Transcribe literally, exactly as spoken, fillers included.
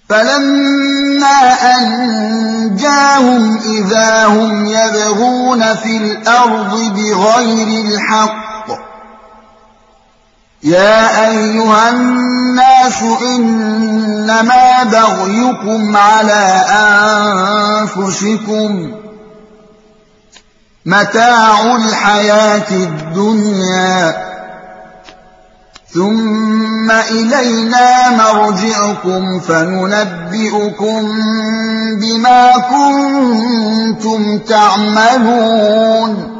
فلما أنجاهم إذا هم يبغون في الأرض بغير الحق يا أيها الناس إنما بغيكم على أنفسكم متاع الحياة الدنيا ثم إلينا مرجعكم فننبئكم بما كنتم تعملون